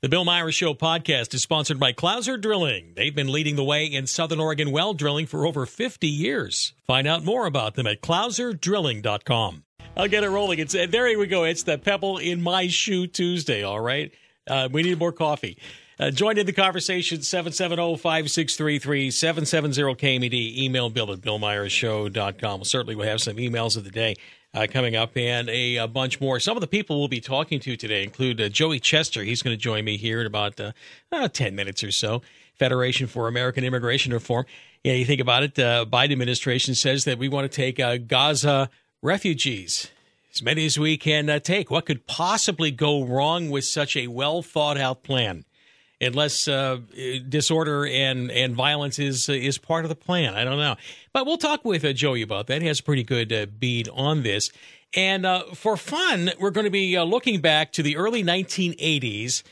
The Bill Myers Show podcast is sponsored by Clouser Drilling. They've been leading the way in Southern Oregon well drilling for over 50 years. Find out more about them at clouserdrilling.com. I'll get it rolling. There we go. It's the Pebble in My Shoe Tuesday, all right? We need more coffee. Join in the conversation, 770-5633, 770-KMED. Email Bill at BillMyersShow.com. We'll certainly have some emails of the day coming up, and a bunch more. Some of the people we'll be talking to today include Joey Chester. He's going to join me here in about 10 minutes or so. Federation for American Immigration Reform. Yeah, you think about it, Biden administration says that we want to take Gaza refugees, as many as we can take. What could possibly go wrong with such a well-thought-out plan? Unless disorder and violence is part of the plan. I don't know. But we'll talk with Joey about that. He has a pretty good bead on this. And for fun, we're going to be looking back to the early 1980s.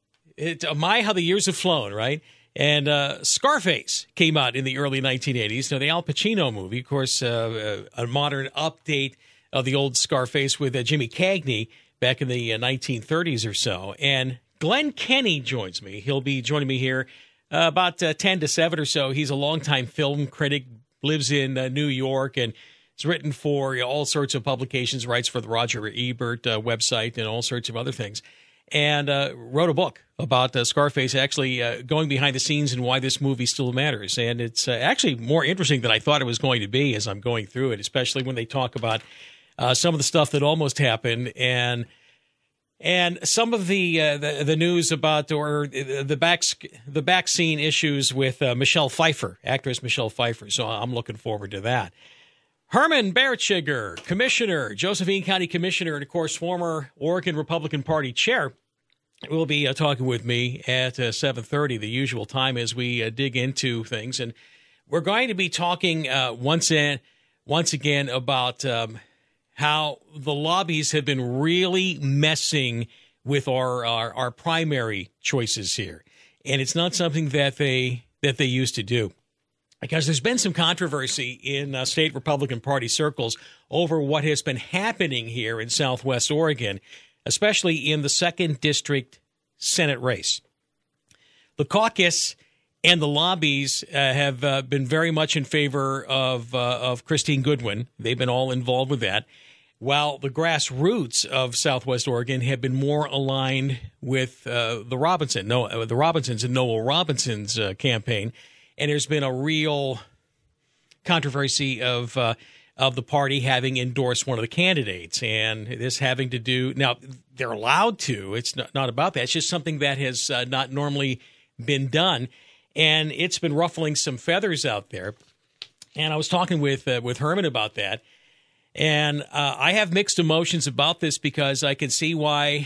How the years have flown, right? And Scarface came out in the early 1980s. Now, the Al Pacino movie, of course, a modern update of the old Scarface with Jimmy Cagney back in the 1930s or so. And Glenn Kenny joins me. He'll be joining me here about 10 to 7 or so. He's a longtime film critic, lives in New York, and has written for all sorts of publications, writes for the Roger Ebert website and all sorts of other things, and wrote a book about Scarface, actually going behind the scenes and why this movie still matters. And it's actually more interesting than I thought it was going to be as I'm going through it, especially when they talk about some of the stuff that almost happened and some of the news about or the back scene issues with Michelle Pfeiffer, actress Michelle Pfeiffer. So I'm looking forward to that. Herman Bertschiger, Commissioner, Josephine County Commissioner, and of course former Oregon Republican Party Chair, will be talking with me at 7:30, the usual time, as we dig into things. And we're going to be talking once again about how the lobbies have been really messing with our primary choices here. And it's not something that they used to do. Because there's been some controversy in state Republican Party circles over what has been happening here in Southwest Oregon, especially in the 2nd District Senate race. The caucus and the lobbies have been very much in favor of Christine Goodwin. They've been all involved with that, while the grassroots of Southwest Oregon have been more aligned with the Robinsons and Noel Robinson's campaign. And there's been a real controversy of the party having endorsed one of the candidates, and this having to do now. They're allowed to. It's not about that. It's just something that has not normally been done, and it's been ruffling some feathers out there. And I was talking with Herman about that, and I have mixed emotions about this because I can see why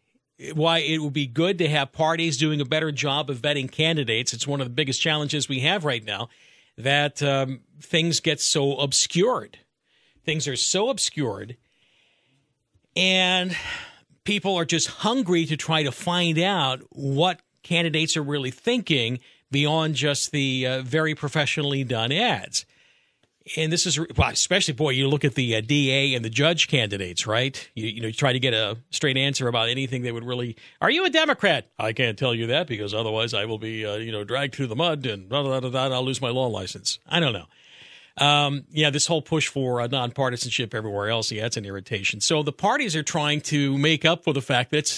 it would be good to have parties doing a better job of vetting candidates. It's one of the biggest challenges we have right now, that things get so obscured. Things are so obscured, and people are just hungry to try to find out what candidates are really thinking beyond just the very professionally done ads. And this is, well, especially, boy, you look at the DA and the judge candidates, right? You try to get a straight answer about anything they would really. Are you a Democrat? I can't tell you that because otherwise I will be, dragged through the mud and I'll lose my law license. I don't know. This whole push for nonpartisanship everywhere else, that's an irritation. So the parties are trying to make up for the fact that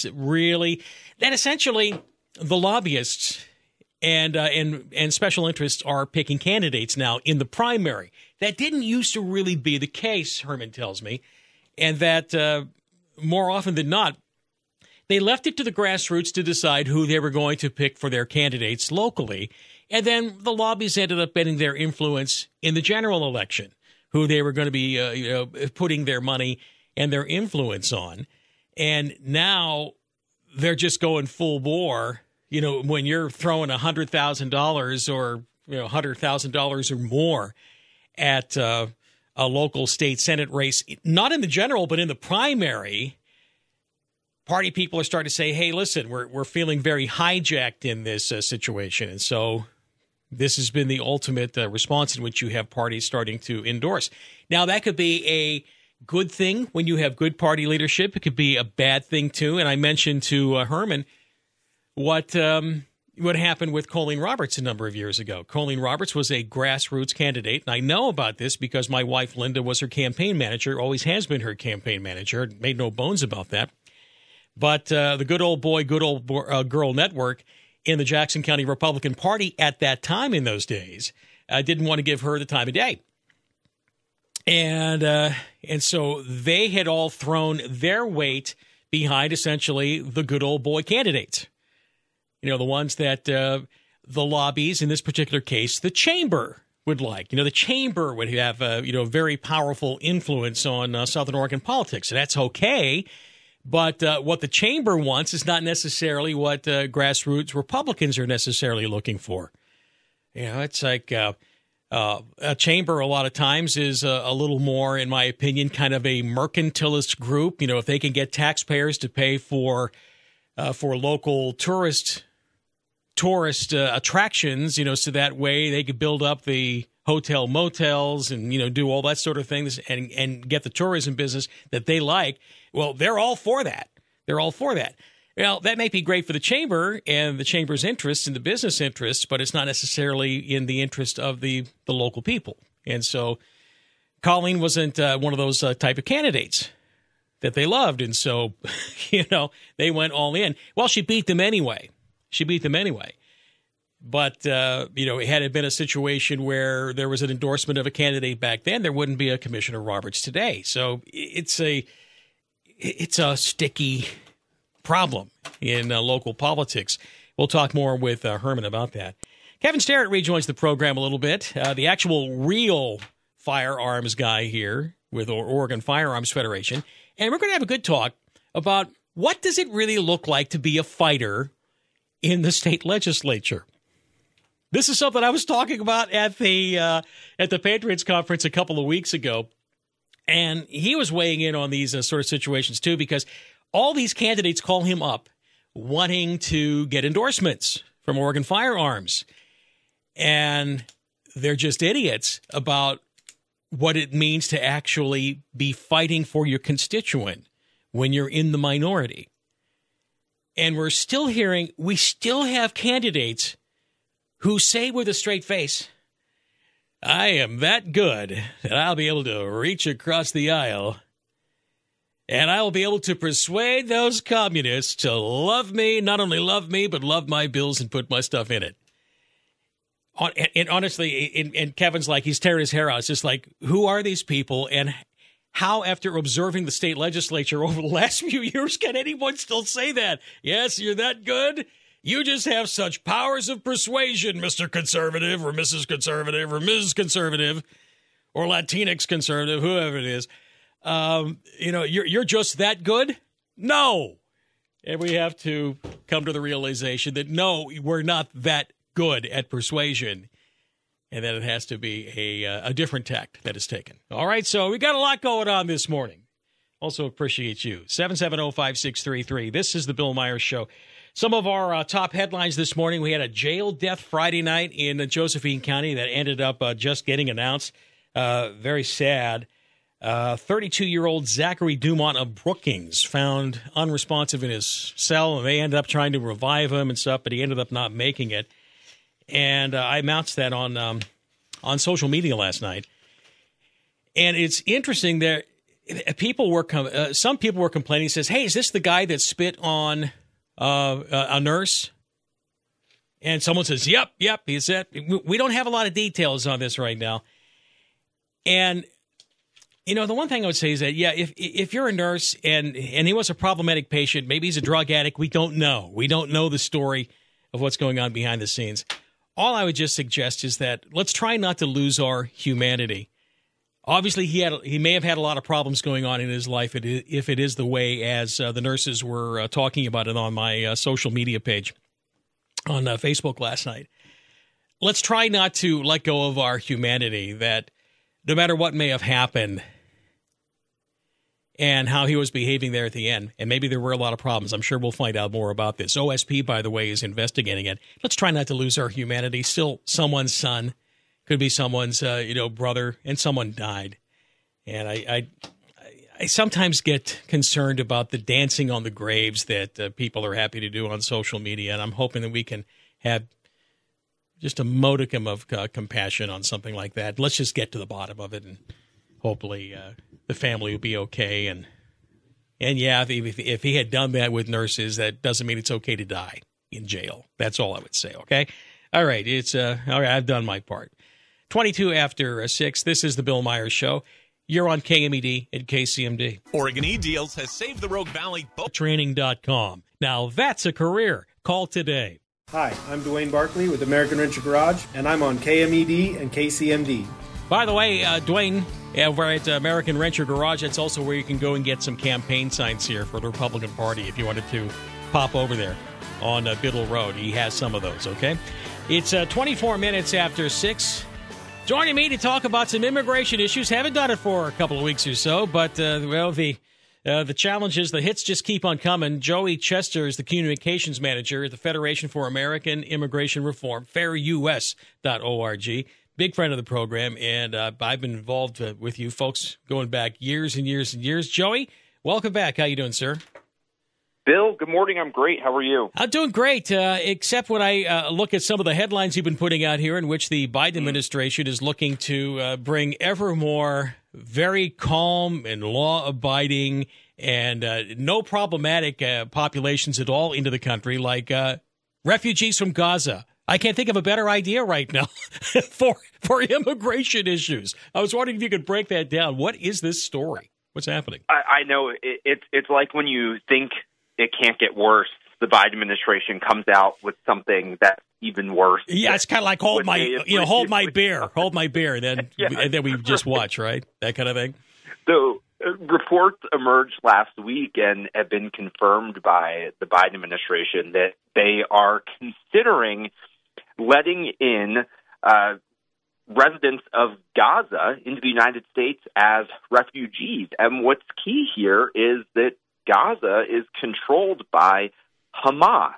essentially the lobbyists and special interests are picking candidates now in the primary. That didn't used to really be the case, Herman tells me, and that more often than not, they left it to the grassroots to decide who they were going to pick for their candidates locally, and then the lobbies ended up betting their influence in the general election, who they were going to be putting their money and their influence on. And now they're just going full bore. When you're throwing $100,000 or $100,000 or more at a local state Senate race, not in the general, but in the primary, party people are starting to say, hey, listen, we're feeling very hijacked in this situation. And so this has been the ultimate response in which you have parties starting to endorse. Now, that could be a good thing when you have good party leadership. It could be a bad thing, too. And I mentioned to Herman, what happened with Colleen Roberts a number of years ago. Colleen Roberts was a grassroots candidate, and I know about this because my wife, Linda, was her campaign manager, always has been her campaign manager, made no bones about that. But the good old boy, girl network in the Jackson County Republican Party at that time in those days didn't want to give her the time of day. And so they had all thrown their weight behind essentially the good old boy candidates. The ones that the lobbies, in this particular case, the chamber would like. The chamber would have, very powerful influence on Southern Oregon politics. And that's okay. But what the chamber wants is not necessarily what grassroots Republicans are necessarily looking for. It's like a chamber a lot of times is a little more, in my opinion, kind of a mercantilist group. If they can get taxpayers to pay for local tourist attractions, so that way they could build up the hotel motels and, do all that sort of things and get the tourism business that they like. Well, they're all for that. Well, that may be great for the chamber and the chamber's interests and the business interests, but it's not necessarily in the interest of the local people. And so Colleen wasn't one of those type of candidates that they loved. And so, they went all in. Well, she beat them anyway. But, had it been a situation where there was an endorsement of a candidate back then, there wouldn't be a Commissioner Roberts today. So it's a sticky problem in local politics. We'll talk more with Herman about that. Kevin Starrett rejoins the program a little bit, the actual real firearms guy here with Oregon Firearms Federation. And we're going to have a good talk about what does it really look like to be a fighter in the state legislature. This is something I was talking about at the Patriots Conference a couple of weeks ago. And he was weighing in on these sort of situations, too, because all these candidates call him up wanting to get endorsements from Oregon Firearms. And they're just idiots about what it means to actually be fighting for your constituent when you're in the minority. And we still have candidates who say with a straight face, I am that good that I'll be able to reach across the aisle and I will be able to persuade those communists to love me, not only love me, but love my bills and put my stuff in it. And honestly, and Kevin's like, he's tearing his hair out. It's just like, who are these people? And how, after observing the state legislature over the last few years, can anyone still say that? Yes, you're that good? You just have such powers of persuasion, Mr. Conservative or Mrs. Conservative or Ms. Conservative or Latinx Conservative, whoever it is. You're just that good? No. And we have to come to the realization that, no, we're not that good at persuasion, and that it has to be a different tact that is taken. All right, so we got a lot going on this morning. Also appreciate you. 770-5633. This is the Bill Myers Show. Some of our top headlines this morning. We had a jail death Friday night in Josephine County that ended up just getting announced. Very sad. 32-year-old Zachary Dumont of Brookings found unresponsive in his cell, and they ended up trying to revive him and stuff, but he ended up not making it. And I announced that on social media last night. And it's interesting that some people were complaining. Says, "Hey, is this the guy that spit on a nurse?" And someone says, "Yep, he said." We don't have a lot of details on this right now. And the one thing I would say is that, yeah, if you're a nurse and he was a problematic patient, maybe he's a drug addict, we don't know. We don't know the story of what's going on behind the scenes. All I would just suggest is that let's try not to lose our humanity. Obviously, he may have had a lot of problems going on in his life if it is the way as the nurses were talking about it on my social media page on Facebook last night. Let's try not to let go of our humanity, that no matter what may have happened and how he was behaving there at the end, and maybe there were a lot of problems. I'm sure we'll find out more about this. OSP, by the way, is investigating it. Let's try not to lose our humanity. Still someone's son. Could be someone's, brother, and someone died. And I I sometimes get concerned about the dancing on the graves that people are happy to do on social media, and I'm hoping that we can have just a modicum of compassion on something like that. Let's just get to the bottom of it, and hopefully the family will be okay. And yeah, if he had done that with nurses, that doesn't mean it's okay to die in jail. That's all I would say, okay? All right, all right, I've done my part. 22 after 6, this is the Bill Myers Show. You're on KMED and KCMD. Oregon eDeals has saved the Rogue Valley. Training.com. Now that's a career. Call today. Hi, I'm Dwayne Barkley with American Renter Garage, and I'm on KMED and KCMD. By the way, Dwayne, over at American Renter Garage, that's also where you can go and get some campaign signs here for the Republican Party if you wanted to pop over there on Biddle Road. He has some of those, okay? It's 24 minutes after 6. Joining me to talk about some immigration issues. Haven't done it for a couple of weeks or so, but, the challenges, the hits just keep on coming. Joey Chester is the communications manager at the Federation for American Immigration Reform, fairus.org. Big friend of the program, and I've been involved with you folks going back years and years and years. Joey, welcome back. How you doing, sir? Bill, good morning. I'm great. How are you? I'm doing great, except when I look at some of the headlines you've been putting out here in which the Biden administration is looking to bring ever more very calm and law-abiding and no problematic populations at all into the country, like refugees from Gaza. I can't think of a better idea right now for immigration issues. I was wondering if you could break that down. What is this story? What's happening? I know it's like when you think it can't get worse, the Biden administration comes out with something that's even worse. Yeah, it's kind of like hold my beer, and then we just watch, right? That kind of thing. So reports emerged last week and have been confirmed by the Biden administration that they are considering letting in residents of Gaza into the United States as refugees. And what's key here is that Gaza is controlled by Hamas.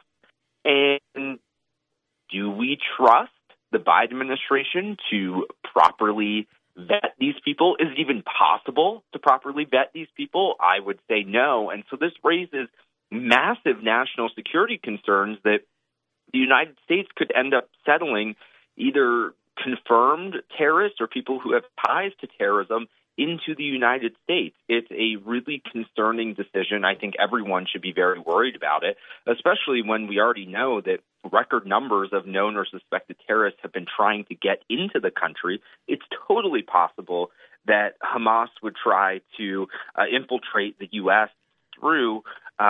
And do we trust the Biden administration to properly vet these people? Is it even possible to properly vet these people? I would say no. And so this raises massive national security concerns that the United States could end up settling either confirmed terrorists or people who have ties to terrorism into the United States. It's a really concerning decision. I think everyone should be very worried about it, especially when we already know that record numbers of known or suspected terrorists have been trying to get into the country. It's totally possible that Hamas would try to infiltrate the U.S. through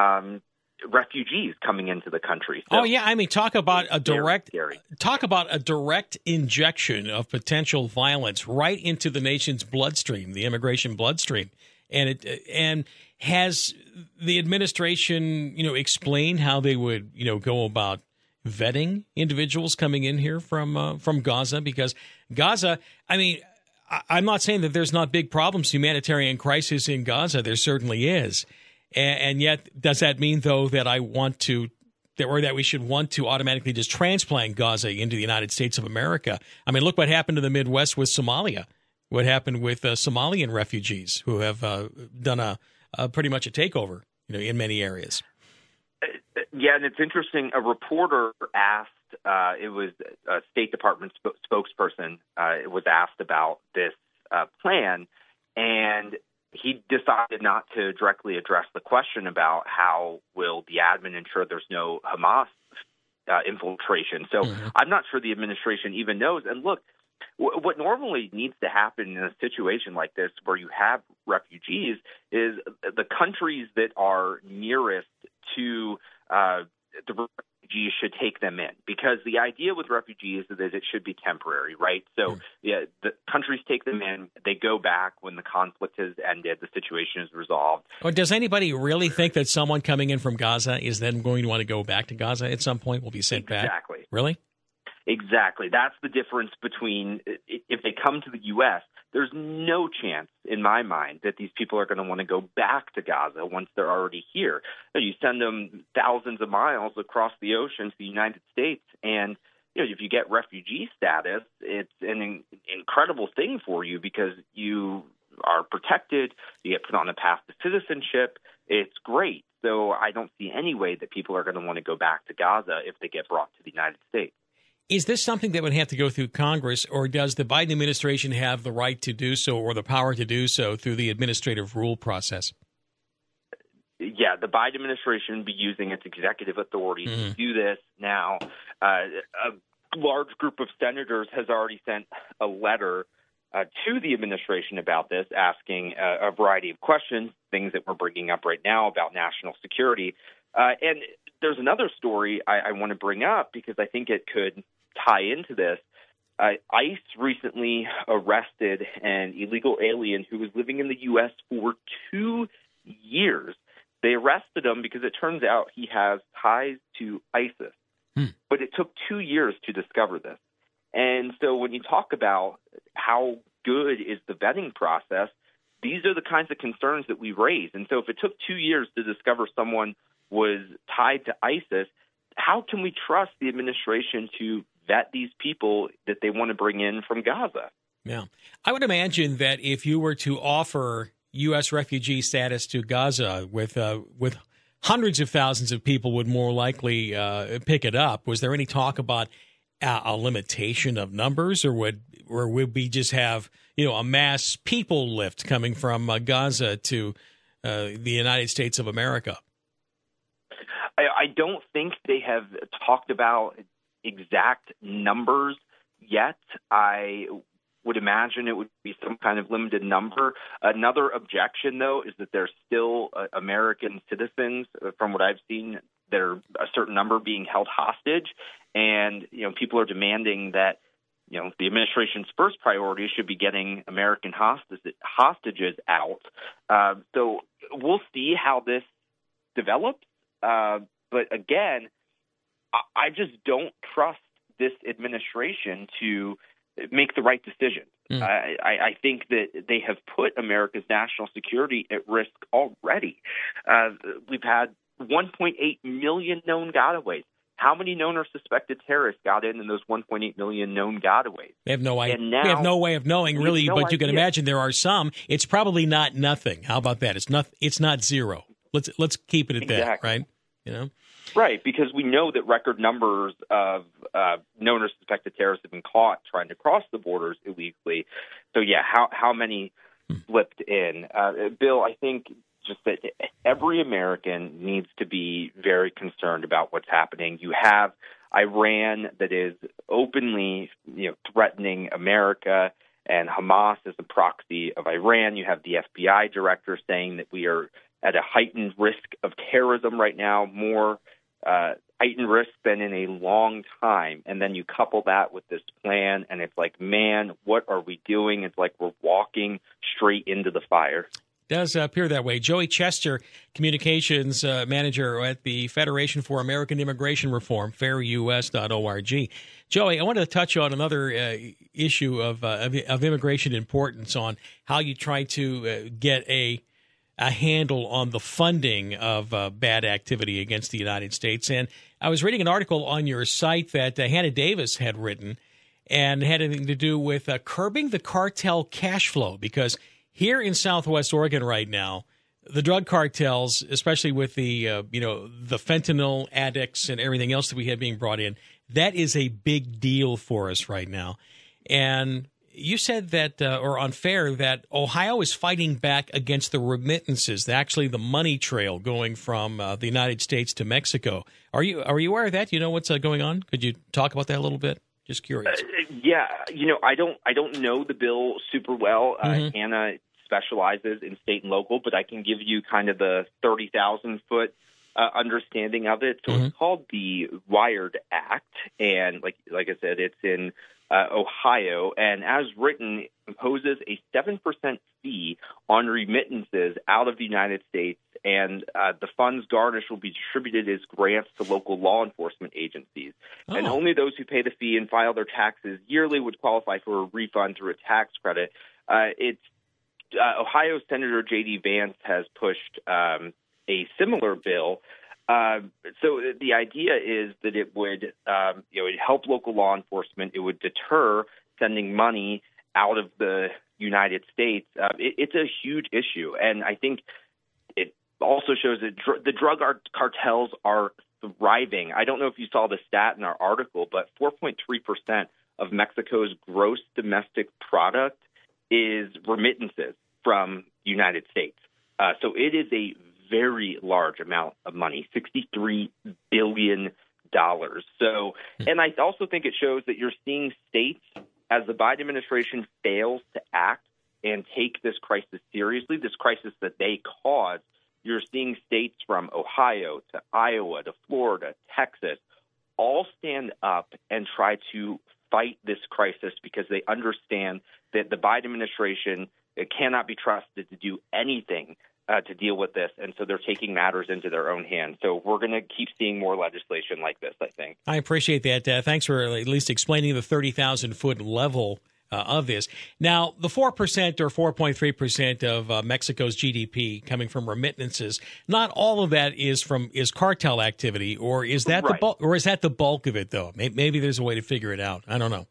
refugees coming into the country. So, I mean, talk about a direct injection of potential violence right into the nation's bloodstream, the immigration bloodstream. And has the administration, explained how they would, go about vetting individuals coming in here from Gaza? Because Gaza, I mean, I'm not saying that there's not big problems, humanitarian crisis in Gaza. There certainly is. And yet, does that mean, though, that that we should want to automatically just transplant Gaza into the United States of America? I mean, look what happened to the Midwest with Somalia. What happened with Somalian refugees who have done a pretty much a takeover, in many areas. Yeah, and it's interesting. A reporter asked, it was a State Department spokesperson, was asked about this plan, and he decided not to directly address the question about how will the admin ensure there's no Hamas infiltration. So I'm not sure the administration even knows. And look, what normally needs to happen in a situation like this where you have refugees is the countries that are nearest to the refugees should take them in, because the idea with refugees is that it should be temporary, right? So the countries take them in, they go back when the conflict has ended, the situation is resolved. Or does anybody really think that someone coming in from Gaza is then going to want to go back to Gaza at some point, will be sent back? Exactly. Really? Exactly. That's the difference between if they come to the U.S., there's no chance in my mind that these people are going to want to go back to Gaza once they're already here. You send them thousands of miles across the ocean to the United States, and if you get refugee status, it's an incredible thing for you because you are protected. You get put on a path to citizenship. It's great. So I don't see any way that people are going to want to go back to Gaza if they get brought to the United States. Is this something that would have to go through Congress, or does the Biden administration have the right to do so or the power to do so through the administrative rule process? Yeah, the Biden administration would be using its executive authority to do this now. A large group of senators has already sent a letter to the administration about this, asking a variety of questions, things that we're bringing up right now about national security. And there's another story I want to bring up because I think it could tie into this. ICE recently arrested an illegal alien who was living in the U.S. for 2 years. They arrested him because it turns out he has ties to ISIS. But it took 2 years to discover this. And so when you talk about how good is the vetting process, these are the kinds of concerns that we raise. And so if it took 2 years to discover someone was tied to ISIS, how can we trust the administration to vet these people that they want to bring in from Gaza? Yeah. I would imagine that if you were to offer U.S. refugee status to Gaza with hundreds of thousands of people would more likely pick it up. Was there any talk about a limitation of numbers, or would we just have a mass people lift coming from Gaza to the United States of America? I don't think they have talked about exact numbers yet. I would imagine it would be some kind of limited number. Another objection, though, is that there's still American citizens, from what I've seen, that are a certain number being held hostage. And, people are demanding that, the administration's first priority should be getting American hostages out. So we'll see how this develops. But again, I just don't trust this administration to make the right decision. I think that they have put America's national security at risk already. We've had 1.8 million known gotaways. How many known or suspected terrorists got in those 1.8 million known gotaways? We have no idea. We have no way of knowing, really, but you can imagine there are some. It's probably not nothing. How about that? It's not zero. Let's keep it at that, right? Right, because we know that record numbers of known or suspected terrorists have been caught trying to cross the borders illegally. So, yeah, how many slipped in? Bill, I think just that every American needs to be very concerned about what's happening. You have Iran that is openly, threatening America, and Hamas is a proxy of Iran. You have the FBI director saying that we are at a heightened risk of terrorism right now, more heightened risk than in a long time. And then you couple that with this plan, and it's like, man, what are we doing? It's like we're walking straight into the fire. Does appear that way. Joey Chester, communications manager at the Federation for American Immigration Reform, fairus.org. Joey, I wanted to touch on another issue of immigration importance, on how you try to get a handle on the funding of bad activity against the United States. And I was reading an article on your site that Hannah Davis had written, and had anything to do with curbing the cartel cash flow, because here in Southwest Oregon right now, the drug cartels, especially with the the fentanyl addicts and everything else that we had being brought in, that is a big deal for us right now. And you said that, or on FAIR, that Ohio is fighting back against the remittances, actually the money trail going from the United States to Mexico. Are you aware of that? Do you know what's going on? Could you talk about that a little bit? Just curious. Yeah, I don't know the bill super well. Hannah specializes in state and local, but I can give you kind of the 30,000-foot understanding of it. So it's called the Wired Act, and like I said, it's in Ohio, and as written, imposes a 7% fee on remittances out of the United States, and the funds garnished will be distributed as grants to local law enforcement agencies. And only those who pay the fee and file their taxes yearly would qualify for a refund through a tax credit. Ohio Senator J.D. Vance has pushed a similar bill. So the idea is that it would, it'd help local law enforcement. It would deter sending money out of the United States, it's a huge issue. And I think it also shows that the drug cartels are thriving. I don't know if you saw the stat in our article, but 4.3% of Mexico's gross domestic product is remittances from the United States. So it is a very large amount of money, $63 billion. So, and I also think it shows that you're seeing states, as the Biden administration fails to act and take this crisis seriously, this crisis that they caused, you're seeing states from Ohio to Iowa to Florida, Texas, all stand up and try to fight this crisis because they understand that the Biden administration cannot be trusted to do anything to deal with this, and so they're taking matters into their own hands. So we're going to keep seeing more legislation like this, I think. I appreciate that. Thanks for at least explaining the 30,000-foot level of this. Now, the 4% or 4.3% of Mexico's GDP coming from remittances, not all of that is cartel activity, or is that right. the bulk, or is that the bulk of it, though? Maybe there's a way to figure it out. I don't know.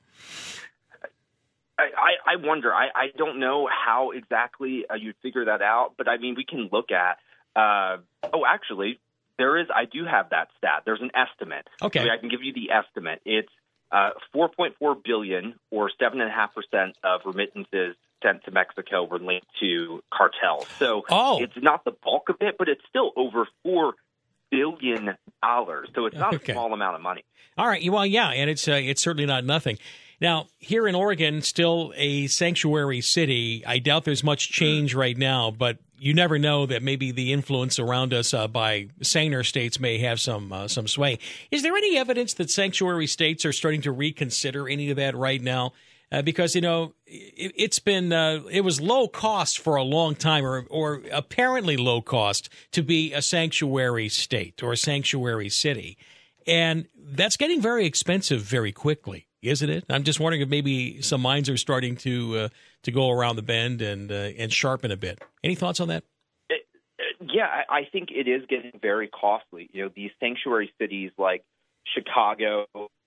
I wonder. I don't know how exactly you'd figure that out, but I mean, we can look at. Actually, there is. I do have that stat. There's an estimate. Okay, I can give you the estimate. It's 4.4 billion, or 7.5% of remittances sent to Mexico were linked to cartels. So it's not the bulk of it, but it's still over $4 billion. So it's not a small amount of money. All right. Well, yeah, and it's certainly not nothing. Now, here in Oregon, still a sanctuary city. I doubt there's much change right now, but you never know that maybe the influence around us by saner states may have some sway. Is there any evidence that sanctuary states are starting to reconsider any of that right now? Because, it was low cost for a long time, or apparently low cost, to be a sanctuary state or a sanctuary city. And that's getting very expensive very quickly, isn't it? I'm just wondering if maybe some minds are starting to go around the bend and sharpen a bit. Any thoughts on that? Yeah, I think it is getting very costly. These sanctuary cities like Chicago.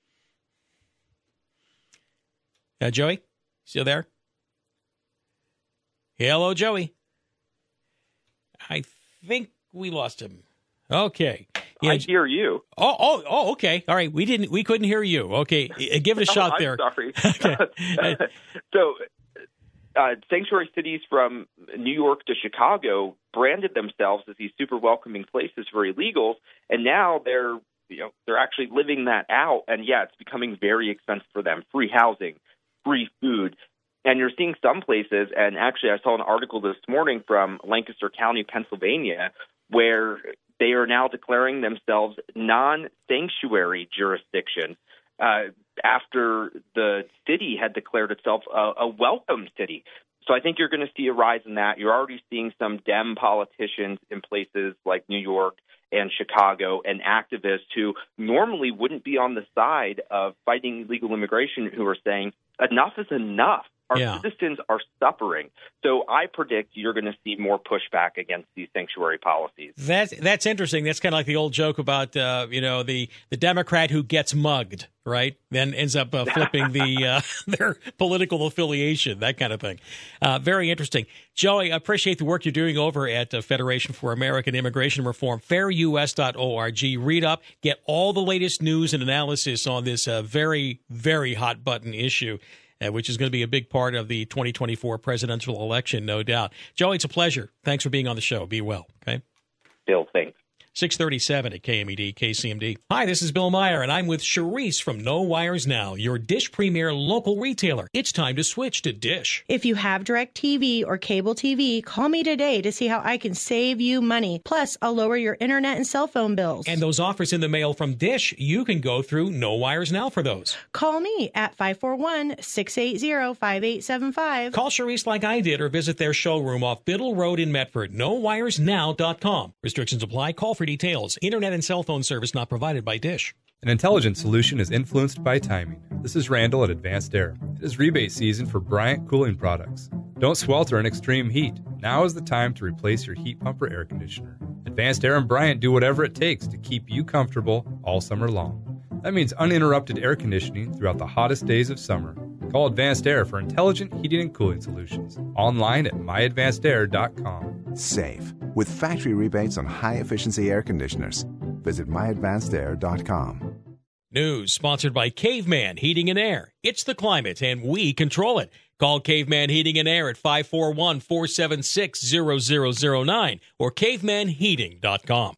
Joey, still there? Hello, Joey. I think we lost him. Okay. Yeah. I hear you. Oh, okay. All right. We couldn't hear you. Okay. Give it a shot there. Sorry. Okay. So, sanctuary cities from New York to Chicago branded themselves as these super welcoming places for illegals, and now they're actually living that out. And yeah, it's becoming very expensive for them. Free housing, free food. And you're seeing some places, and actually I saw an article this morning from Lancaster County, Pennsylvania, where they are now declaring themselves non-sanctuary jurisdictions after the city had declared itself a welcome city. So I think you're going to see a rise in that. You're already seeing some Dem politicians in places like New York and Chicago, and activists who normally wouldn't be on the side of fighting illegal immigration, who are saying enough is enough. Our citizens are suffering. So I predict you're going to see more pushback against these sanctuary policies. That's interesting. That's kind of like the old joke about, the Democrat who gets mugged, right? Then ends up flipping their political affiliation, that kind of thing. Very interesting. Joey, I appreciate the work you're doing over at Federation for American Immigration Reform, fairus.org. Read up, get all the latest news and analysis on this very, very hot button issue, which is going to be a big part of the 2024 presidential election, no doubt. Joey, it's a pleasure. Thanks for being on the show. Be well, okay? Bill, thanks. 637 at KMED, KCMD. Hi, this is Bill Meyer, and I'm with Charisse from No Wires Now, your Dish Premier local retailer. It's time to switch to Dish. If you have DirecTV or cable TV, call me today to see how I can save you money. Plus, I'll lower your internet and cell phone bills. And those offers in the mail from Dish, you can go through No Wires Now for those. Call me at 541-680-5875. Call Charisse like I did or visit their showroom off Biddle Road in Medford, nowiresnow.com. Restrictions apply. Call for details. Internet and cell phone service not provided by Dish. An intelligent solution is influenced by timing. This is Randall at Advanced Air. It is rebate season for Bryant Cooling Products. Don't swelter in extreme heat. Now is the time to replace your heat pump or air conditioner. Advanced Air and Bryant do whatever it takes to keep you comfortable all summer long. That means uninterrupted air conditioning throughout the hottest days of summer. Call Advanced Air for intelligent heating and cooling solutions. Online at myadvancedair.com. Save with factory rebates on high-efficiency air conditioners. Visit myadvancedair.com. News sponsored by Caveman Heating and Air. It's the climate, and we control it. Call Caveman Heating and Air at 541-476-0009 or cavemanheating.com.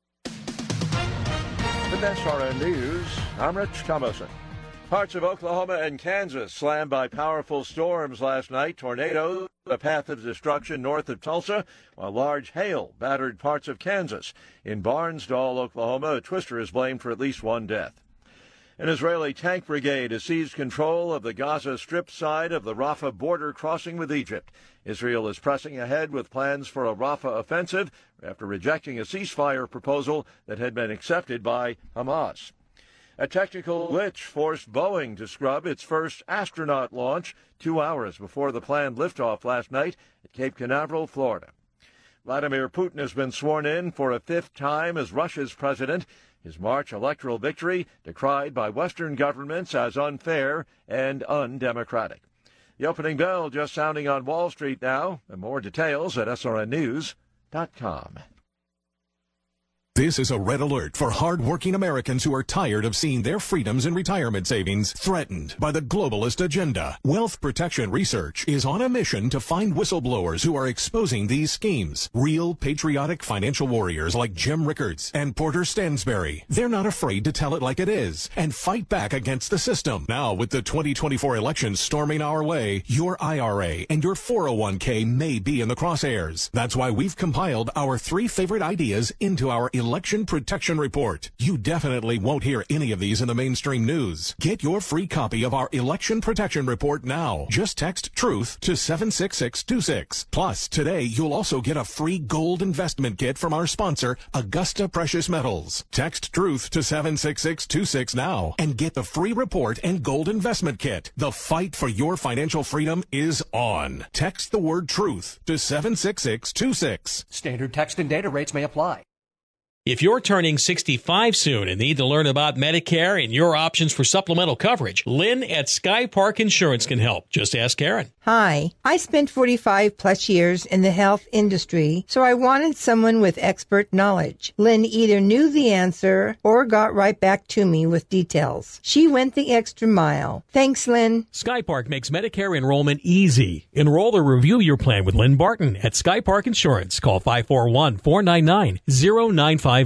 With SRN News, I'm Rich Thomason. Parts of Oklahoma and Kansas slammed by powerful storms last night. Tornadoes, a path of destruction north of Tulsa, while large hail battered parts of Kansas. In Barnsdall, Oklahoma, a twister is blamed for at least one death. An Israeli tank brigade has seized control of the Gaza Strip side of the Rafah border crossing with Egypt. Israel is pressing ahead with plans for a Rafah offensive after rejecting a ceasefire proposal that had been accepted by Hamas. A technical glitch forced Boeing to scrub its first astronaut launch 2 hours before the planned liftoff last night at Cape Canaveral, Florida. Vladimir Putin has been sworn in for a fifth time as Russia's president. His March electoral victory decried by Western governments as unfair and undemocratic. The opening bell just sounding on Wall Street now, and more details at srnnews.com. This is a red alert for hard-working Americans who are tired of seeing their freedoms and retirement savings threatened by the globalist agenda. Wealth Protection Research is on a mission to find whistleblowers who are exposing these schemes. Real patriotic financial warriors like Jim Rickards and Porter Stansberry. They're not afraid to tell it like it is and fight back against the system. Now, with the 2024 elections storming our way, your IRA and your 401k may be in the crosshairs. That's why we've compiled our 3 favorite ideas into our Election Protection Report. You definitely won't hear any of these in the mainstream news. Get your free copy of our Election Protection Report now. Just text TRUTH to 76626. Plus, today you'll also get a free gold investment kit from our sponsor, Augusta Precious Metals. Text TRUTH to 76626 now and get the free report and gold investment kit. The fight for your financial freedom is on. Text the word TRUTH to 76626. Standard text and data rates may apply. If you're turning 65 soon and need to learn about Medicare and your options for supplemental coverage, Lynn at Sky Park Insurance can help. Just ask Karen. Hi, I spent 45 plus years in the health industry, so I wanted someone with expert knowledge. Lynn either knew the answer or got right back to me with details. She went the extra mile. Thanks, Lynn. Sky Park makes Medicare enrollment easy. Enroll or review your plan with Lynn Barton at Sky Park Insurance. Call 541-499-0958.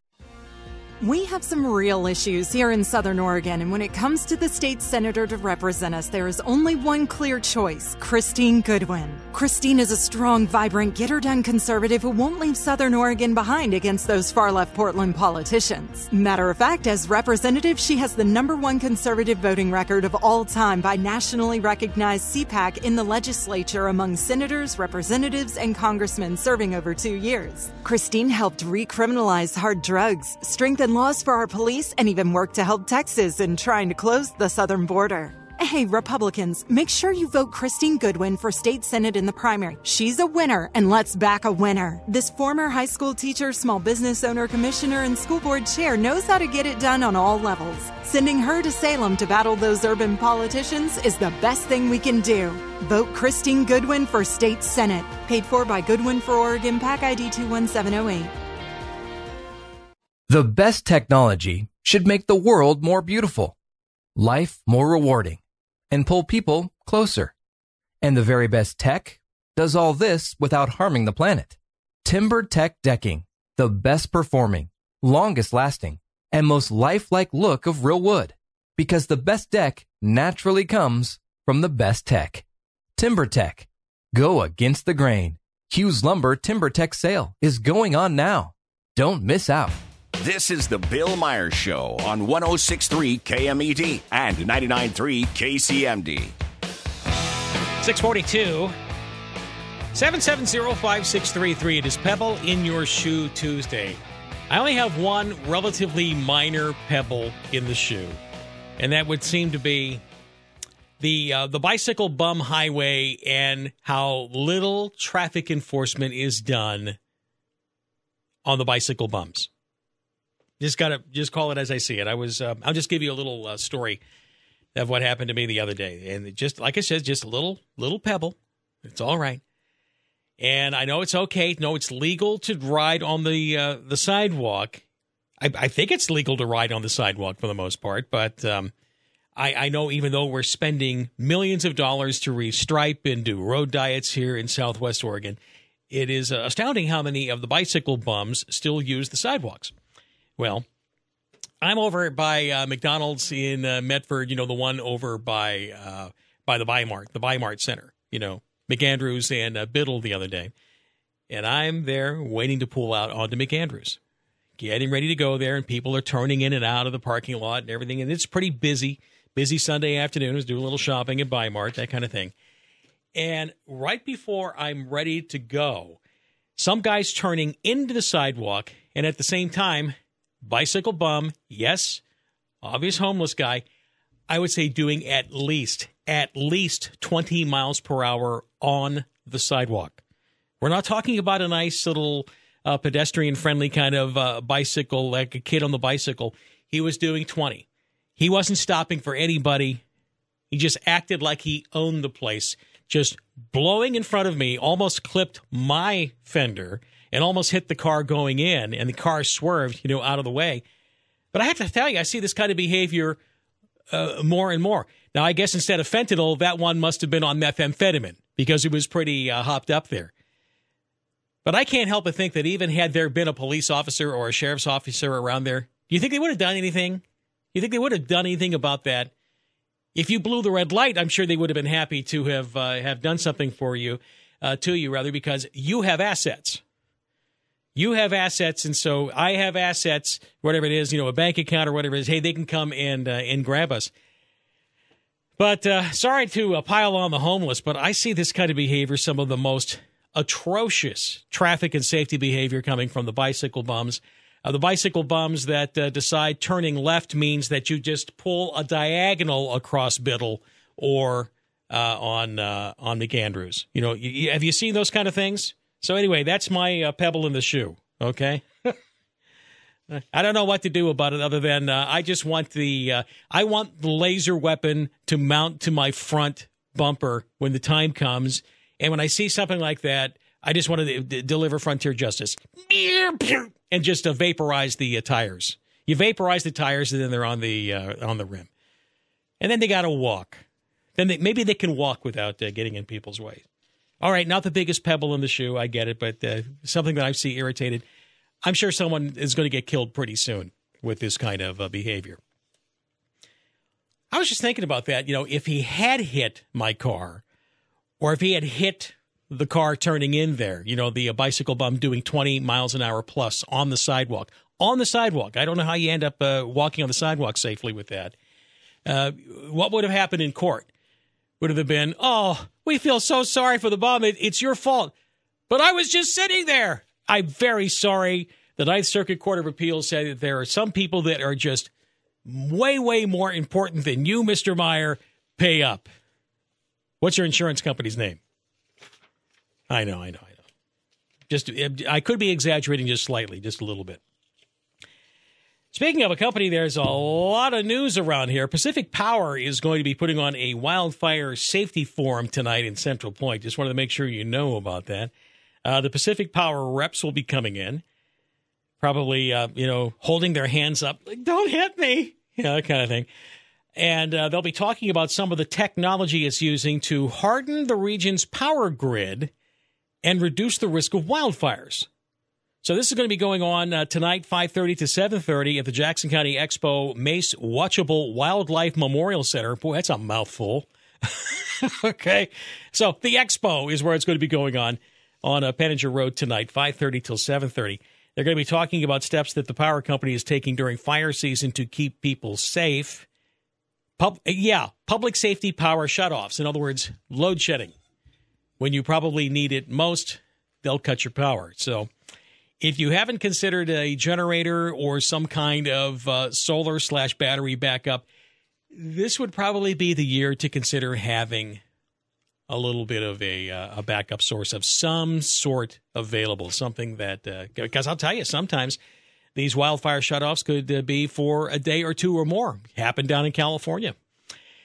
We have some real issues here in Southern Oregon, and when it comes to the state senator to represent us, there is only one clear choice: Christine Goodwin. Christine is a strong, vibrant, get-her-done conservative who won't leave Southern Oregon behind against those far-left Portland politicians. Matter of fact, as representative, she has the #1 conservative voting record of all time by nationally recognized CPAC in the legislature among senators, representatives, and congressmen serving over 2 years. Christine helped recriminalize hard drugs, strengthen laws for our police, and even worked to help Texas in trying to close the southern border. Hey, Republicans, make sure you vote Christine Goodwin for state senate in the primary. She's a winner, and let's back a winner. This former high school teacher, small business owner, commissioner, and school board chair knows how to get it done on all levels. Sending her to Salem to battle those urban politicians is the best thing we can do. Vote Christine Goodwin for state senate. Paid for by Goodwin for Oregon, PAC ID 21708. The best technology should make the world more beautiful, life more rewarding, and pull people closer. And the very best tech does all this without harming the planet. TimberTech decking, the best performing, longest lasting, and most lifelike look of real wood. Because the best deck naturally comes from the best tech. TimberTech. Go against the grain. Hughes Lumber TimberTech sale is going on now. Don't miss out. This is the Bill Myers Show on 106.3 KMED and 99.3 KCMD. 642 770-5633. It is Pebble in Your Shoe Tuesday. I only have one relatively minor pebble in the shoe, and that would seem to be the bicycle bum highway and how little traffic enforcement is done on the bicycle bums. Just call it as I see it. I'll just give you a little story. of what happened to me the other day. And it just, like I said, just a little pebble. It's all right. And I know it's okay. No, it's legal to ride on the sidewalk. I think it's legal to ride on the sidewalk for the most part, but I know even though we're spending millions of dollars to restripe and do road diets here in Southwest Oregon, it is astounding how many of the bicycle bums still use the sidewalks. Well, I'm over by McDonald's in Medford, the one over by the Bi-Mart Center, McAndrews and Biddle the other day. And I'm there waiting to pull out onto McAndrews, getting ready to go there, and people are turning in and out of the parking lot and everything. And it's pretty busy Sunday afternoon. I was doing a little shopping at Bi-Mart, that kind of thing. And right before I'm ready to go, some guy's turning into the sidewalk, and at the same time, bicycle bum, yes, obvious homeless guy, I would say doing at least 20 miles per hour on the sidewalk. We're not talking about a nice little pedestrian-friendly kind of bicycle, like a kid on the bicycle. He was doing 20. He wasn't stopping for anybody. He just acted like he owned the place, just blowing in front of me, almost clipped my fender and almost hit the car going in, and the car swerved, out of the way. But I have to tell you, I see this kind of behavior more and more. Now, I guess instead of fentanyl, that one must have been on methamphetamine because it was pretty hopped up there. But I can't help but think that even had there been a police officer or a sheriff's officer around there, do you think they would have done anything? You think they would have done anything about that? If you blew the red light, I'm sure they would have been happy to have done something for you, because you have assets. You have assets, and so I have assets, whatever it is, a bank account or whatever it is. Hey, they can come and grab us. But sorry to pile on the homeless, but I see this kind of behavior, some of the most atrocious traffic and safety behavior coming from the bicycle bums. The bicycle bums that decide turning left means that you just pull a diagonal across Biddle or on McAndrews. Have you seen those kind of things? So anyway, that's my pebble in the shoe, okay? I don't know what to do about it other than I just want the laser weapon to mount to my front bumper when the time comes. And when I see something like that, I just want to deliver frontier justice and just vaporize the tires. You vaporize the tires, and then they're on the rim. And then they got to walk. Then maybe they can walk without getting in people's way. All right, not the biggest pebble in the shoe, I get it, but something that I see irritated. I'm sure someone is going to get killed pretty soon with this kind of behavior. I was just thinking about that. If he had hit my car, or if he had hit the car turning in there, the bicycle bum doing 20 miles an hour plus on the sidewalk. On the sidewalk. I don't know how you end up walking on the sidewalk safely with that. What would have happened in court? Would have been, oh, we feel so sorry for the bum. It's your fault. But I was just sitting there. I'm very sorry. The Ninth Circuit Court of Appeals said that there are some people that are just way, way more important than you, Mr. Meyer. Pay up. What's your insurance company's name? I know. Just, I could be exaggerating just slightly, just a little bit. Speaking of a company, there's a lot of news around here. Pacific Power is going to be putting on a wildfire safety forum tonight in Central Point. Just wanted to make sure you know about that. The Pacific Power reps will be coming in, probably, holding their hands up, like, don't hit me, that kind of thing. And they'll be talking about some of the technology it's using to harden the region's power grid and reduce the risk of wildfires. So this is going to be going on tonight, 5:30 to 7:30 at the Jackson County Expo Mace Watchable Wildlife Memorial Center. Boy, that's a mouthful. Okay. So the Expo is where it's going to be going on Penninger Road tonight, 5:30 till 7:30. They're going to be talking about steps that the power company is taking during fire season to keep people safe. Public safety power shutoffs. In other words, load shedding. When you probably need it most, they'll cut your power. So if you haven't considered a generator or some kind of solar/battery backup, this would probably be the year to consider having a little bit of a backup source of some sort available. Something that, because I'll tell you, sometimes these wildfire shutoffs could be for a day or two or more. Happened down in California.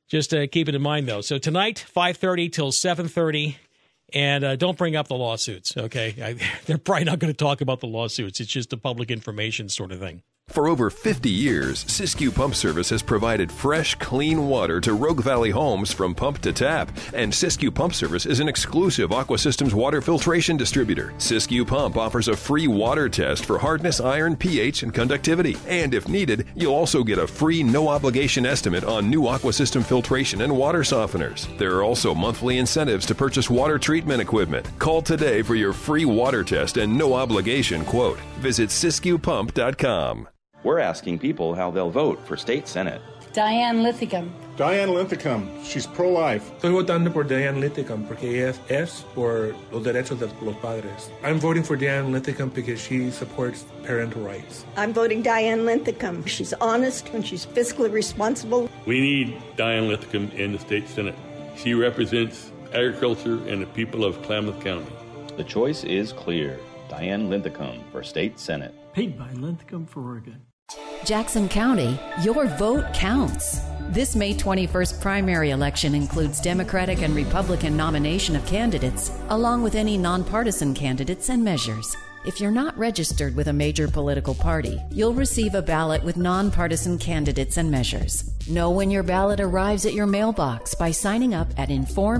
Just keep it in mind, though. So tonight, 5:30 till 7:30. And don't bring up the lawsuits, okay? They're probably not going to talk about the lawsuits. It's just a public information sort of thing. For over 50 years, Siskiyou Pump Service has provided fresh, clean water to Rogue Valley homes from pump to tap. And Siskiyou Pump Service is an exclusive Aqua Systems water filtration distributor. Siskiyou Pump offers a free water test for hardness, iron, pH, and conductivity. And if needed, you'll also get a free no-obligation estimate on new Aqua System filtration and water softeners. There are also monthly incentives to purchase water treatment equipment. Call today for your free water test and no-obligation quote. Visit SiskiyouPump.com. We're asking people how they'll vote for state senate. Diane Linthicum. Diane Linthicum. She's pro-life. Estoy votando por Diane Linthicum porque ella es por los derechos de los padres. I'm voting for Diane Linthicum because she supports parental rights. I'm voting Diane Linthicum. She's honest and she's fiscally responsible. We need Diane Linthicum in the state senate. She represents agriculture and the people of Klamath County. The choice is clear. Diane Linthicum for state senate. Paid by Linthicum for Oregon. Jackson County, your vote counts. This May 21st primary election includes Democratic and Republican nomination of candidates, along with any nonpartisan candidates and measures. If you're not registered with a major political party, you'll receive a ballot with nonpartisan candidates and measures. Know when your ballot arrives at your mailbox by signing up at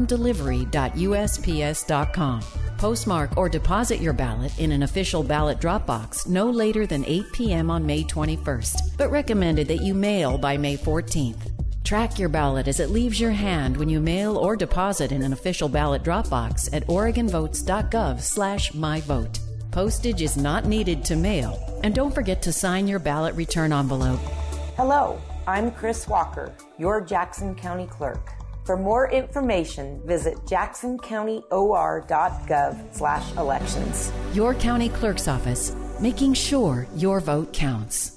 informeddelivery.usps.com. Postmark or deposit your ballot in an official ballot drop box no later than 8 p.m. on May 21st, but recommended that you mail by May 14th. Track your ballot as it leaves your hand when you mail or deposit in an official ballot drop box at oregonvotes.gov/myvote. Postage is not needed to mail, and don't forget to sign your ballot return envelope. Hello, I'm Chris Walker, your Jackson County Clerk. For more information, visit jacksoncountyor.gov/elections. Your county clerk's office, making sure your vote counts.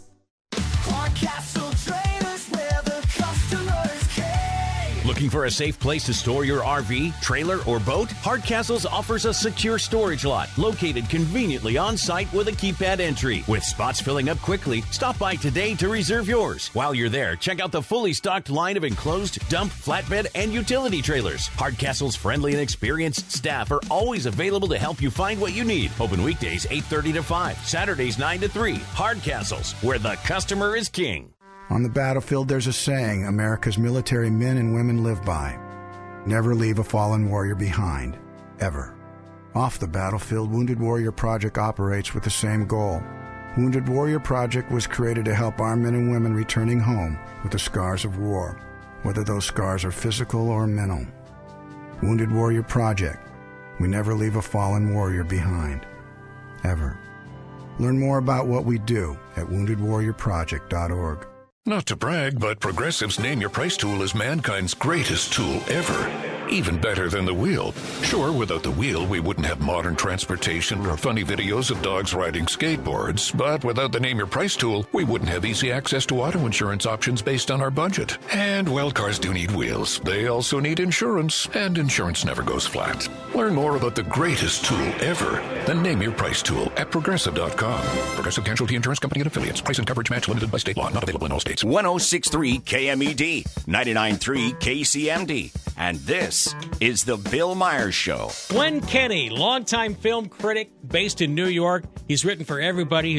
Looking for a safe place to store your RV, trailer, or boat? Hardcastles offers a secure storage lot located conveniently on site with a keypad entry. With spots filling up quickly, stop by today to reserve yours. While you're there, check out the fully stocked line of enclosed, dump, flatbed, and utility trailers. Hardcastle's friendly and experienced staff are always available to help you find what you need. Open weekdays 8:30 to 5, Saturdays 9 to 3. Hardcastles, where the customer is king. On the battlefield, there's a saying America's military men and women live by. Never leave a fallen warrior behind, ever. Off the battlefield, Wounded Warrior Project operates with the same goal. Wounded Warrior Project was created to help our men and women returning home with the scars of war, whether those scars are physical or mental. Wounded Warrior Project. We never leave a fallen warrior behind, ever. Learn more about what we do at woundedwarriorproject.org. Not to brag, but Progressive's Name Your Price tool is mankind's greatest tool ever. Even better than the wheel. Sure, without the wheel, we wouldn't have modern transportation or funny videos of dogs riding skateboards. But without the Name Your Price tool, we wouldn't have easy access to auto insurance options based on our budget. And, well, cars do need wheels. They also need insurance, and insurance never goes flat. Learn more about the greatest tool ever, the Name Your Price tool at Progressive.com. Progressive Casualty Insurance Company and Affiliates. Price and coverage match limited by state law. Not available in all states. 106.3 KMED, 99.3 KCMD. And this is The Bill Myers Show. Glenn Kenny, longtime film critic based in New York. He's written for everybody.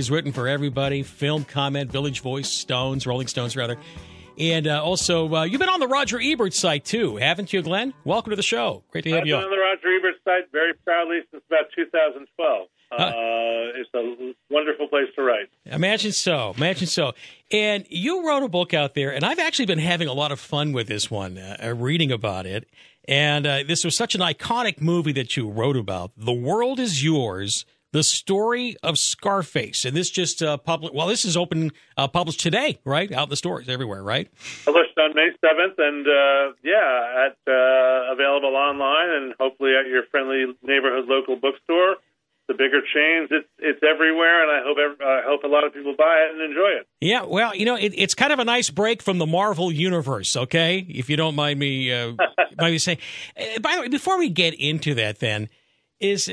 Film Comment, Village Voice, Stones, Rolling Stones, rather. And also, you've been on the Roger Ebert site, too, haven't you, Glenn? Welcome to the show. Great to have you on. I've been on the Roger Ebert site very proudly since about 2012. It's a wonderful place to write. Imagine so. And you wrote a book out there, and I've actually been having a lot of fun with this one, reading about it. And this was such an iconic movie that you wrote about. The World Is Yours, the story of Scarface. And this just this is published today, right? Out in the stores everywhere, right? Published on May 7th, and available online and hopefully at your friendly neighborhood local bookstore. The bigger chains, it's everywhere, and I hope a lot of people buy it and enjoy it. Yeah, well, it's kind of a nice break from the Marvel universe, okay? If you don't mind me saying. By the way, before we get into that, then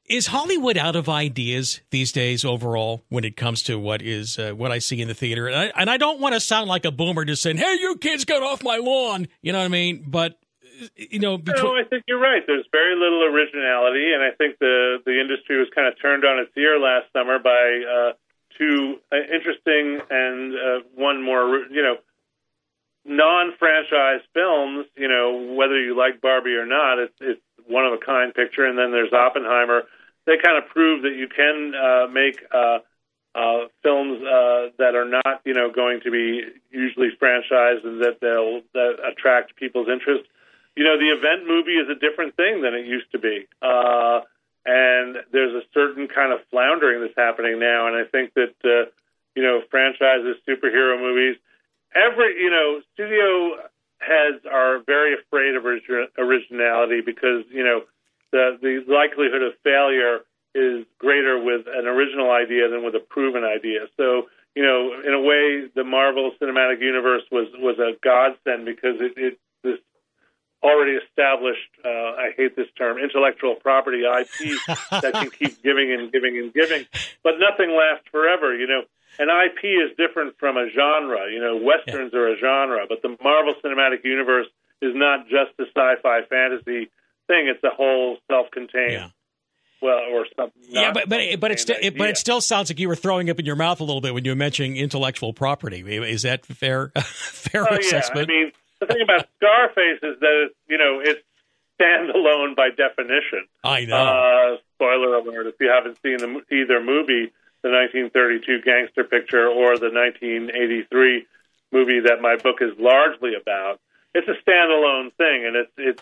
Is Hollywood out of ideas these days overall when it comes to what I see in the theater? And I don't want to sound like a boomer just saying, "Hey, you kids, get off my lawn." You know what I mean? But No, I think you're right. There's very little originality, and I think the industry was kind of turned on its ear last summer by two interesting and one more, non-franchise films. Whether you like Barbie or not, it's one of a kind picture. And then there's Oppenheimer. They kind of prove that you can make films that are not, going to be usually franchised, and that attract people's interest. The event movie is a different thing than it used to be. And there's a certain kind of floundering that's happening now. And I think that, franchises, superhero movies, studio heads are very afraid of originality because, the likelihood of failure is greater with an original idea than with a proven idea. So, in a way, the Marvel Cinematic Universe was a godsend because it this already established, I hate this term, intellectual property, IP, that can keep giving and giving and giving, but nothing lasts forever, An IP is different from a genre. Westerns are a genre, but the Marvel Cinematic Universe is not just a sci-fi fantasy thing. It's a whole self-contained, or something. Yeah, but it still sounds like you were throwing up in your mouth a little bit when you were mentioning intellectual property. Is that fair? Fair assessment? I mean, the thing about Scarface is that it's standalone by definition. I know. Spoiler alert: if you haven't seen either movie, the 1932 gangster picture or the 1983 movie that my book is largely about, it's a standalone thing, and it's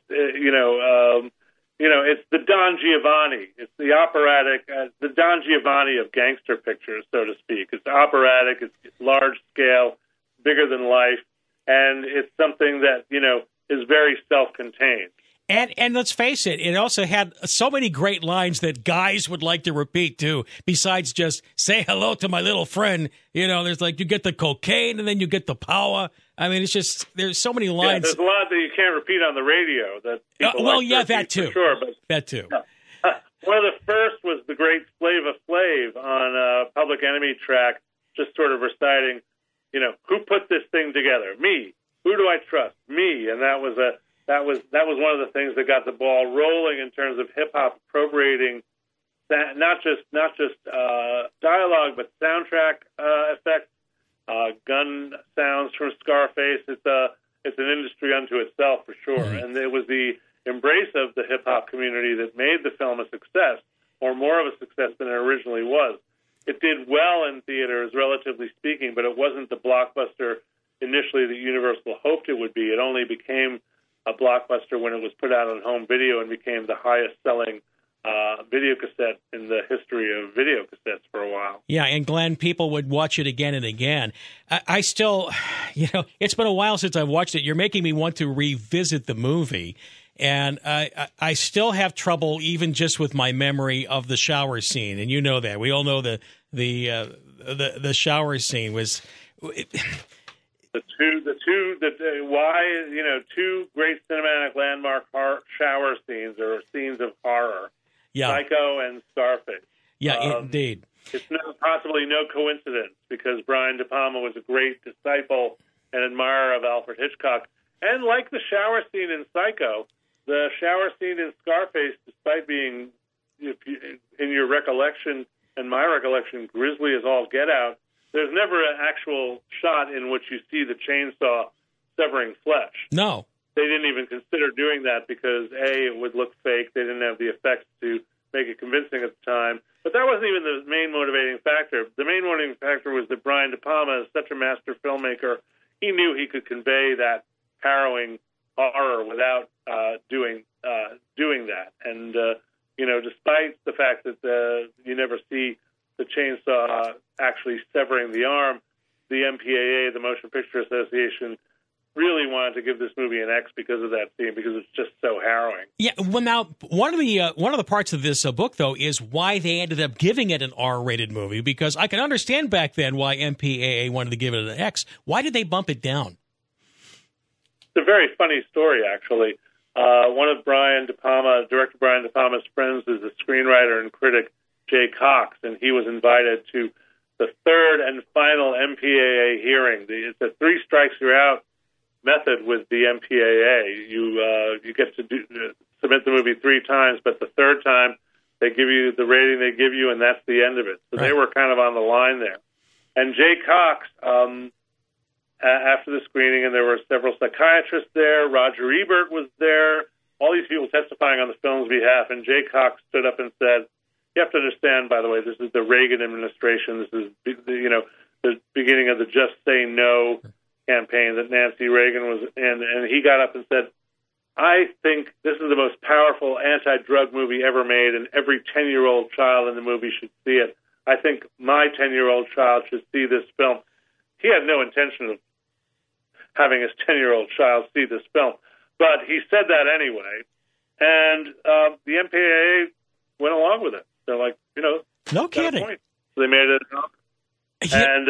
the Don Giovanni. It's the operatic, the Don Giovanni of gangster pictures, so to speak. It's operatic. It's large scale, bigger than life. And it's something that, is very self-contained. And let's face it, it also had so many great lines that guys would like to repeat, too, besides just say hello to my little friend. There's you get the cocaine and then you get the power. I mean, it's just, there's so many lines. Yeah, there's a lot that you can't repeat on the radio. That that too. Sure, but that too. One of the first was the great Flava Flav on Public Enemy track, just sort of reciting, who put this thing together? Me. Who do I trust? Me. And that was one of the things that got the ball rolling in terms of hip hop appropriating not just dialogue, but soundtrack effects, gun sounds from Scarface. It's an industry unto itself for sure. Mm-hmm. And it was the embrace of the hip hop community that made the film a success, or more of a success than it originally was. It did well in theaters, relatively speaking, but it wasn't the blockbuster initially that Universal hoped it would be. It only became a blockbuster when it was put out on home video and became the highest-selling video cassette in the history of video cassettes for a while. Yeah, and Glenn, people would watch it again and again. I still, it's been a while since I've watched it. You're making me want to revisit the movie. And I still have trouble even just with my memory of the shower scene, and you know that. We all know the shower scene was two great cinematic landmark shower scenes or scenes of horror. Yeah. Psycho and Scarface. Yeah, indeed. It's possibly no coincidence because Brian De Palma was a great disciple and admirer of Alfred Hitchcock, and like the shower scene in Psycho. The shower scene in Scarface, despite being, in your recollection and my recollection, grisly as all get out, there's never an actual shot in which you see the chainsaw severing flesh. No. They didn't even consider doing that because, A, it would look fake. They didn't have the effects to make it convincing at the time. But that wasn't even the main motivating factor. The main motivating factor was that Brian De Palma is such a master filmmaker. He knew he could convey that harrowing horror without doing that. And, despite the fact that you never see the chainsaw actually severing the arm, the MPAA, the Motion Picture Association, really wanted to give this movie an X because of that scene, because it's just so harrowing. Yeah, well, now, one of the parts of this book, though, is why they ended up giving it an R-rated movie, because I can understand back then why MPAA wanted to give it an X. Why did they bump it down? It's a very funny story, actually. One of director Brian De Palma's friends is the screenwriter and critic Jay Cox, and he was invited to the third and final MPAA hearing. It's a 3 strikes you're out method with the MPAA. You get to submit the movie 3 times, but the third time they give you the rating they give you, and that's the end of it. So They were kind of on the line there. And Jay Cox, after the screening, and there were several psychiatrists there, Roger Ebert was there, all these people testifying on the film's behalf, and Jay Cox stood up and said, you have to understand, by the way, this is the Reagan administration. This is, the beginning of the Just Say No campaign that Nancy Reagan was in. And he got up and said, I think this is the most powerful anti-drug movie ever made, and every 10-year-old child in the movie should see it. I think my 10-year-old child should see this film. He had no intention of having his 10-year-old child see this film, but he said that anyway. And the MPAA went along with it. They're like, no kidding. So they made it up. And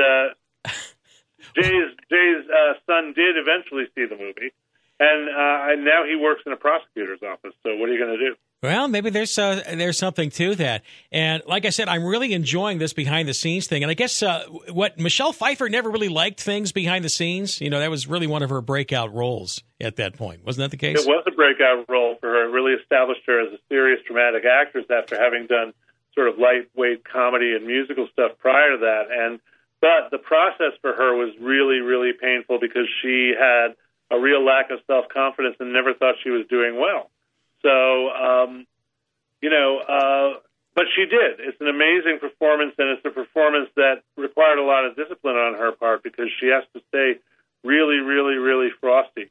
Jay's son did eventually see the movie, and now he works in a prosecutor's office. So what are you going to do? Well, maybe there's something to that. And like I said, I'm really enjoying this behind-the-scenes thing. And I guess Michelle Pfeiffer never really liked things behind the scenes. That was really one of her breakout roles at that point. Wasn't that the case? It was a breakout role for her. It really established her as a serious dramatic actress after having done sort of lightweight comedy and musical stuff prior to that. But the process for her was really, really painful because she had a real lack of self-confidence and never thought she was doing well. So, but she did. It's an amazing performance, and it's a performance that required a lot of discipline on her part because she has to stay really, really, really frosty.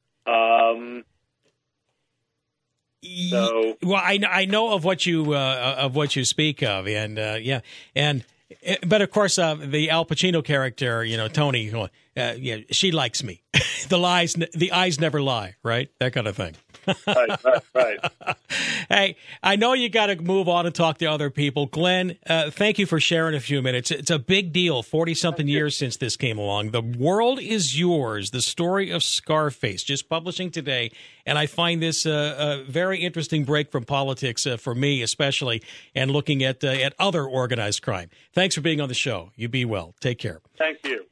Well, I know of what you speak of, and but of course the Al Pacino character, Tony, she likes me. The eyes never lie, right? That kind of thing. Right. Hey, I know you got to move on and talk to other people. Glenn, thank you for sharing a few minutes. It's a big deal. 40-something years since this came along. The World Is Yours, the story of Scarface, just publishing today. And I find this a very interesting break from politics, for me especially, and looking at other organized crime. Thanks for being on the show. You be well. Take care. Thank you.